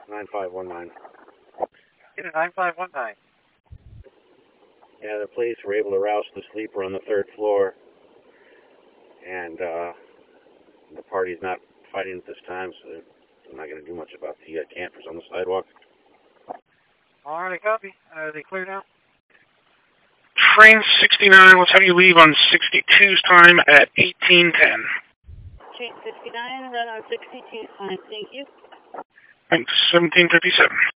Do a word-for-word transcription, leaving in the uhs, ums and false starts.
nine five one nine. Get a nine five one nine. Yeah, the police were able to rouse the sleeper on the third floor, and uh, the party's not fighting at this time, so they're not going to do much about the uh, campers on the sidewalk. All right, copy. Uh, they cleared out? Train sixty-nine, let's have you leave on sixty-two's time at eighteen ten. Train sixty-nine, run on sixty-two's time. Thank you. Thanks, seventeen fifty-seven.